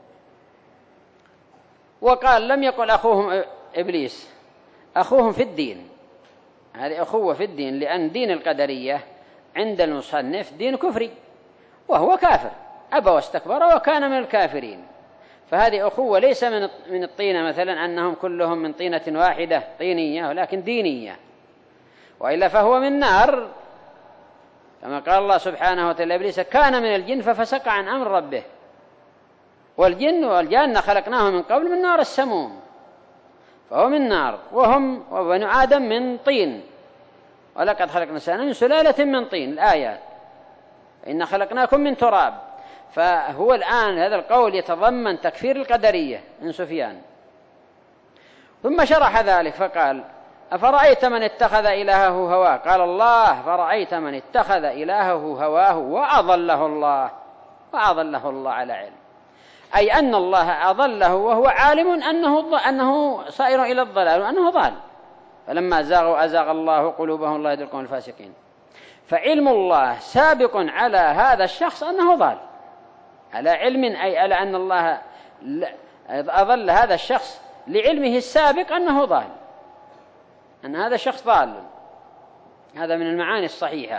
S1: وقال لم يقل أخوهم إبليس، أخوهم في الدين، هذه أخوة في الدين، لأن دين القدرية عند المصنف دين كفري وهو كافر، أبى واستكبر وكان من الكافرين. فهذه أخوة ليس من من الطينة مثلا أنهم كلهم من طينة واحدة طينية، ولكن دينية، وإلا فهو من نار، كما قال الله سبحانه وتعالى: إبليس كان من الجن ففسق عن أمر ربه، والجن والجان خلقناه من قبل من نار السموم. فهو من نار وهم وبنو آدم من طين، ولقد خلقنا الإنسان من سلالة من طين، الآيات إن خلقناكم من تراب. فهو الآن هذا القول يتضمن تكفير القدرية من سفيان. ثم شرح ذلك فقال: أفرأيت من اتخذ إلهه هواه؟ قال الله: فرأيت من اتخذ إلهه هواه وأضله الله وأضله الله على علم، أي أن الله أضله وهو عالم أنه أنه صائر إلى الضلال وأنه ضال، فلما زاغوا أزاغ الله قلوبهم الله يهدي القوم الفاسقين. فعلم الله سابق على هذا الشخص أنه ضال، على علم، أي على أن الله أضل هذا الشخص لعلمه السابق أنه ضال، أن هذا الشخص ضال. هذا من المعاني الصحيحة،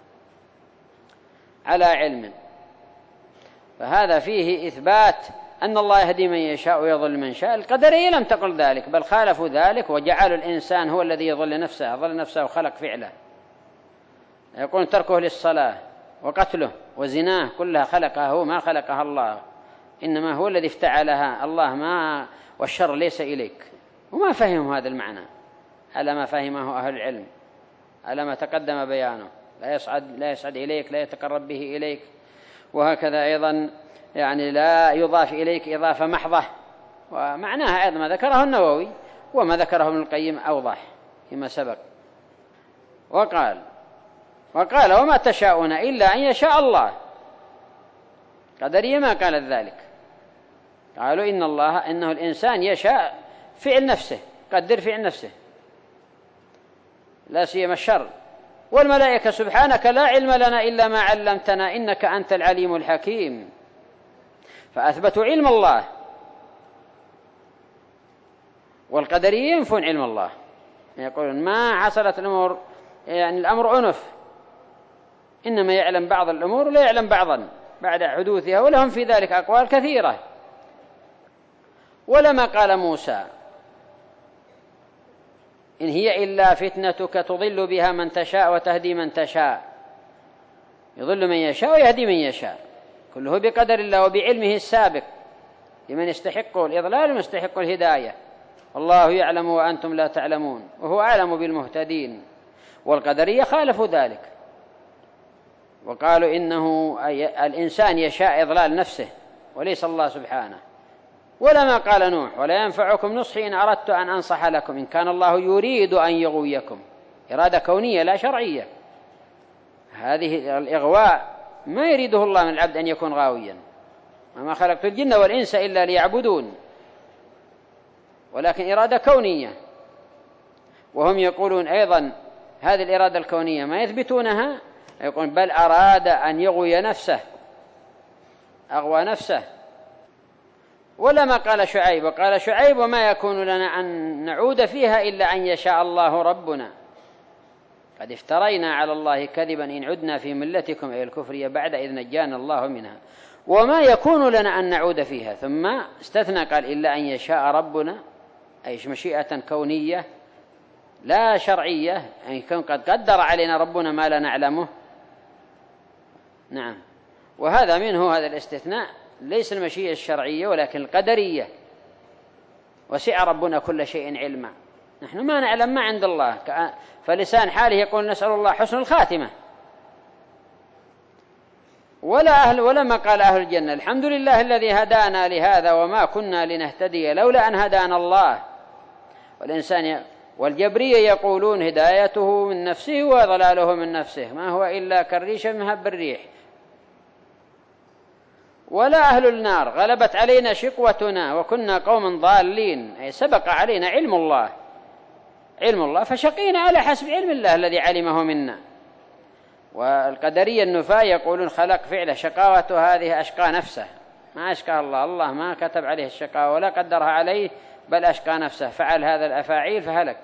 S1: على علم. فهذا فيه إثبات أن الله يهدي من يشاء ويضل من شاء. القدرية لم تقل ذلك، بل خالفوا ذلك وجعلوا الإنسان هو الذي يضل نفسه، أضل نفسه وخلق فعله. يقول تركه للصلاة وقتله وزناه كلها خلقها هو، ما خلقها الله، إنما هو الذي افتعلها الله، ما والشر ليس إليك. وما فهموا هذا المعنى على ما فهمه أهل العلم، على ما تقدم بيانه. لا يصعد لا يصعد إليك، لا يتقرب به إليك، وهكذا أيضا يعني لا يضاف إليك إضافة محضة. ومعناها أيضا ما ذكره النووي وما ذكره ابن القيم أوضح فيما سبق. وقال وقال وما تشاءون إلا أن يشاء الله. قدرية ما قالت ذلك، قالوا إن الله إنه الإنسان يشاء فعل نفسه، قدر فعل نفسه، لا سيما الشر. والملائكة سبحانك لا علم لنا إلا ما علمتنا إنك أنت العليم الحكيم. فأثبتوا علم الله، والقدريين ينفون علم الله، يقولون ما حصلت الأمور، يعني الأمر أنف، إنما يعلم بعض الأمور ولا يعلم بعضا بعد حدوثها، ولهم في ذلك أقوال كثيرة. ولما قال موسى إن هي إلا فتنتك تضل بها من تشاء وتهدي من تشاء، يضل من يشاء ويهدي من يشاء، كله بقدر الله وبعلمه السابق لمن يستحق الإضلال ومستحق الهداية. والله يعلم وأنتم لا تعلمون وهو أعلم بالمهتدين. والقدرية خالفوا ذلك وقالوا إنه الإنسان يشاء إضلال نفسه وليس الله سبحانه. ولما قال نوح ولا ينفعكم نصحي إن أردت أن أنصح لكم إن كان الله يريد أن يغويكم، إرادة كونية لا شرعية. هذه الإغواء ما يريده الله من العبد أن يكون غاويا، وما خلقت الجن والإنس إلا ليعبدون، ولكن إرادة كونية. وهم يقولون أيضا هذه الإرادة الكونية ما يثبتونها، يقول بل أراد أن يغوي نفسه، أغوى نفسه. ولما قال شعيب وقال شعيب وما يكون لنا أن نعود فيها إلا أن يشاء الله ربنا قد افترينا على الله كذبا إن عدنا في ملتكم إلى الكفر بعد إذ نجانا الله منها وما يكون لنا أن نعود فيها. ثم استثنى قال إلا أن يشاء ربنا، أي مشيئة كونية لا شرعية، يعني كون قد قدر علينا ربنا ما لا نعلمه. نعم، وهذا منه هذا الاستثناء ليس المشيئة الشرعية ولكن القدرية. وسع ربنا كل شيء علما، نحن ما نعلم ما عند الله، فلسان حاله يقول نسأل الله حسن الخاتمة. ولا أهل ولما قال أهل الجنة الحمد لله الذي هدانا لهذا وما كنا لنهتدي لولا أن هدانا الله. والإنسان والجبرية يقولون هدايته من نفسه وضلاله من نفسه، ما هو إلا كالريش مهب الريح. ولا أهل النار غلبت علينا شقوتنا وكنا قوما ضالين، أي سبق علينا علم الله علم الله فشقينا على حسب علم الله الذي علمه منا. والقدرية النفاة يقولون خلق فعله، شقاوة هذه أشقى نفسه، ما أشقى الله، الله ما كتب عليه الشقاوة ولا قدرها عليه، بل أشقى نفسه، فعل هذا الأفاعيل فهلك.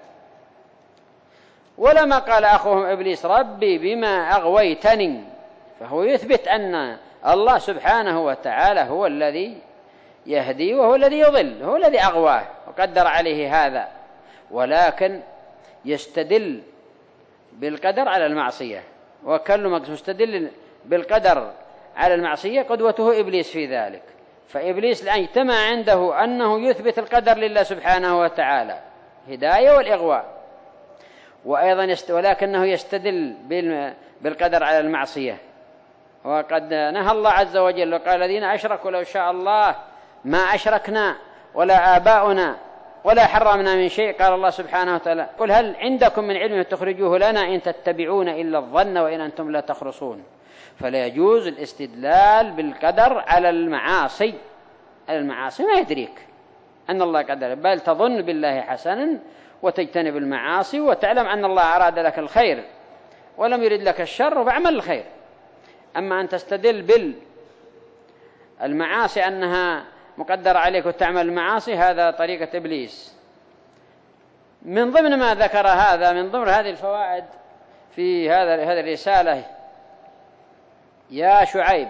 S1: ولما قال أخوهم إبليس ربي بما أغويتني، فهو يثبت أن الله سبحانه وتعالى هو الذي يهدي وهو الذي يضل، هو الذي أغواه وقدر عليه هذا، ولكن يستدل بالقدر على المعصية. وكل مستدل بالقدر على المعصية قدوته إبليس في ذلك. فإبليس لأن اجتمع عنده أنه يثبت القدر لله سبحانه وتعالى الهداية والإغواء. وأيضا يست... ولكنه يستدل بالقدر على المعصية، وقد نهى الله عز وجل وقال الذين أشركوا لو شاء الله ما أشركنا ولا آباؤنا ولا حرمنا من شيء. قال الله سبحانه وتعالى قل هل عندكم من علم تخرجوه لنا إن تتبعون إلا الظن وإن أنتم لا تخرصون. فلا يجوز الاستدلال بالقدر على المعاصي. على المعاصي ما يدريك أن الله قدر، بل تظن بالله حسنا وتجتنب المعاصي وتعلم أن الله أراد لك الخير ولم يرد لك الشر فاعمل الخير. أما أن تستدل بالمعاصي أنها مقدرة عليك وتعمل المعاصي، هذا طريقة إبليس. من ضمن ما ذكر هذا، من ضمن هذه الفوائد في هذا هذه الرسالة: يا شعيب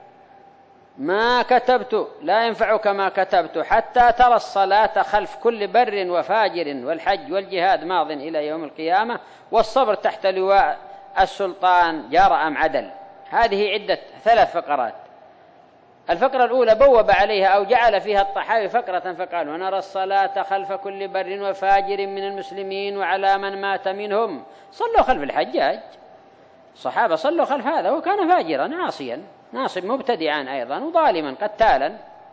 S1: ما كتبت لا ينفعك ما كتبت حتى ترى الصلاة خلف كل بر وفاجر والحج والجهاد ماض إلى يوم القيامة والصبر تحت لواء السلطان جار أم عدل. هذه عدة ثلاث فقرات. الفقرة الأولى بوب عليها أو جعل فيها الطحاوي فقرة فقال: ونرى الصلاة خلف كل بر وفاجر من المسلمين وعلى من مات منهم. صلوا خلف الحجاج، الصحابة صلوا خلف هذا وكان فاجرا عاصيا ناصب مبتدعا أيضا وظالما قتالا.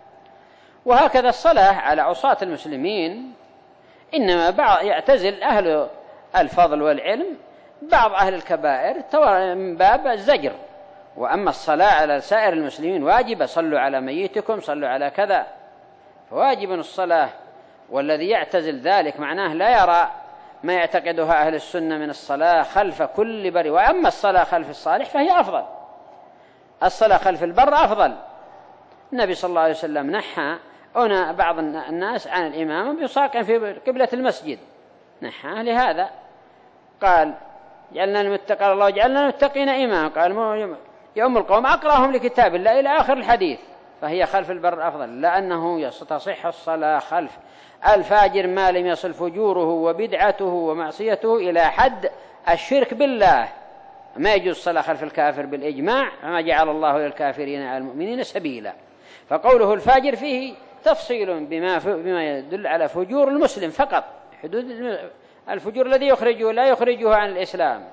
S1: وهكذا الصلاة على عصاة المسلمين، إنما بعض يعتزل أهل الفضل والعلم بعض أهل الكبائر من باب الزجر. وأما الصلاة على سائر المسلمين واجبة: صلوا على ميتكم، صلوا على كذا، فواجب الصلاة. والذي يعتزل ذلك معناه لا يرى ما يعتقدها أهل السنة من الصلاة خلف كل بر. وأما الصلاة خلف الصالح فهي أفضل. الصلاة خلف البر أفضل. النبي صلى الله عليه وسلم نحى هنا بعض الناس عن الإمامة بساق في قبلة المسجد، نحاه لهذا. قال: جعلنا المتقين الله جعلنا المتقين إماما. قال: يوم القوم أقرأهم لكتاب الله إلى آخر الحديث. فهي خلف البر أفضل، لأنه تصح الصلاة خلف الفاجر ما لم يصل فجوره وبدعته ومعصيته إلى حد الشرك بالله. ما يجوز الصلاة خلف الكافر بالإجماع، فما جعل الله للكافرين على المؤمنين سبيلا. فقوله الفاجر فيه تفصيل بما, بما يدل على فجور المسلم فقط، حدود الفجور الذي يخرجه لا يخرجه عن الإسلام.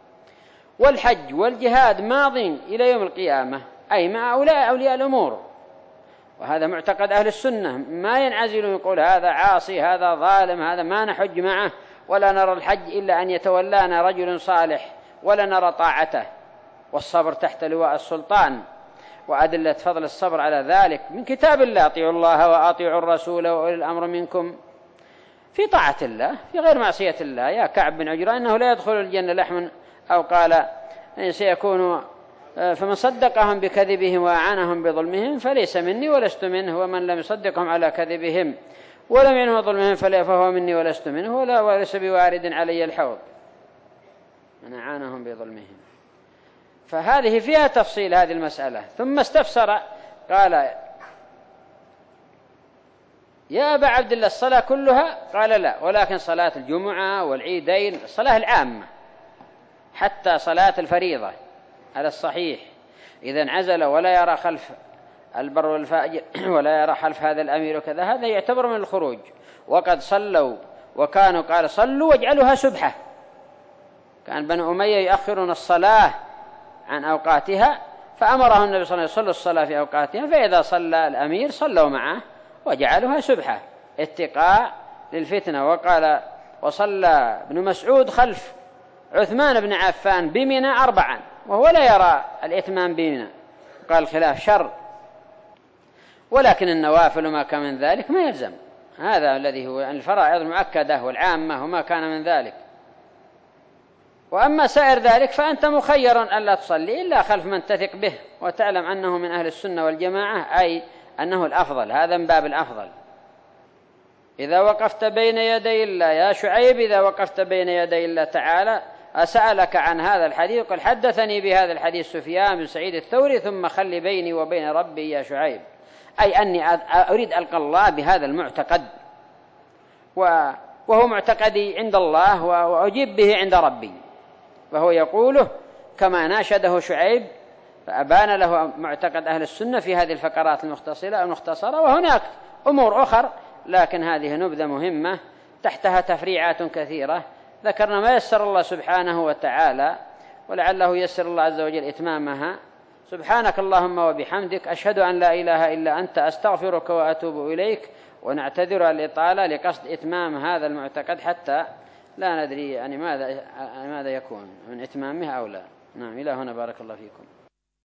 S1: والحج والجهاد ماض إلى يوم القيامة، أي مع أولياء, أولياء الأمور. وهذا معتقد أهل السنة، ما ينعزل يقول هذا عاصي هذا ظالم هذا ما نحج معه ولا نرى الحج إلا أن يتولانا رجل صالح ولا نرى طاعته. والصبر تحت لواء السلطان. وأدلة فضل الصبر على ذلك من كتاب الله: أطيعوا الله وأطيعوا الرسول وأولي الأمر منكم، في طاعة الله في غير معصية الله. يا كعب بن عجرة إنه لا يدخل الجنة لحم، أو قال إن سيكون فمن صدقهم بكذبهم وأعانهم بظلمهم فليس مني ولست منه، ومن لم يصدقهم على كذبهم ولم ينه ظلمهم فهو مني ولست منه، ولا وليس بوارد علي الحوض من أعانهم بظلمهم. فهذه فيها تفصيل هذه المسألة. ثم استفسر قال: يا أبا عبد الله الصلاة كلها؟ قال: لا، ولكن صلاة الجمعة والعيدين الصلاة العامة حتى صلاة الفريضة على الصحيح إذا انعزل ولا يرى خلف البر والفاجر ولا يرى خلف هذا الأمير وكذا، هذا يعتبر من الخروج. وقد صلوا وكانوا قال: صلوا واجعلوها سبحة. كان بنو أمية يؤخرون الصلاة عن أوقاتها، فأمرهم النبي صلى الله عليه وسلم يصلوا الصلاة في أوقاتها، فإذا صلى الأمير صلوا معه وجعلوها سبحة اتقاء للفتنة. وقال: وصلى ابن مسعود خلف عثمان بن عفان بمنى أربعا وهو لا يرى الإتمام بمنى، قال: خلاف شر. ولكن النوافل وما كان من ذلك ما يلزم، هذا الذي هو الفرائض المؤكدة والعامة وما كان من ذلك. وأما سائر ذلك فأنت مخير أن لا تصلي إلا خلف من تثق به وتعلم أنه من أهل السنة والجماعة، أي أنه الأفضل. هذا من باب الأفضل. إذا وقفت بين يدي الله يا شعيب، إذا وقفت بين يدي الله تعالى أسألك عن هذا الحديث، قال: حدثني بهذا الحديث سفيان بن سعيد الثوري، ثم خلي بيني وبين ربي يا شعيب، أي أني أريد ألقى الله بهذا المعتقد، وهو معتقدي عند الله وأجيب به عند ربي. وهو يقوله كما ناشده شعيب، فأبان له معتقد أهل السنة في هذه الفقرات المختصرة المختصرة. وهناك أمور أخرى، لكن هذه نبذة مهمة تحتها تفريعات كثيرة، ذكرنا ما يسر الله سبحانه وتعالى، ولعله يسر الله عز وجل إتمامها. سبحانك اللهم وبحمدك، أشهد أن لا إله إلا أنت، أستغفرك وأتوب إليك. ونعتذر عن الإطالة لقصد إتمام هذا المعتقد، حتى لا ندري يعني ماذا ماذا يكون من إتمامه أو لا. نعم، إلى هنا، بارك الله فيكم.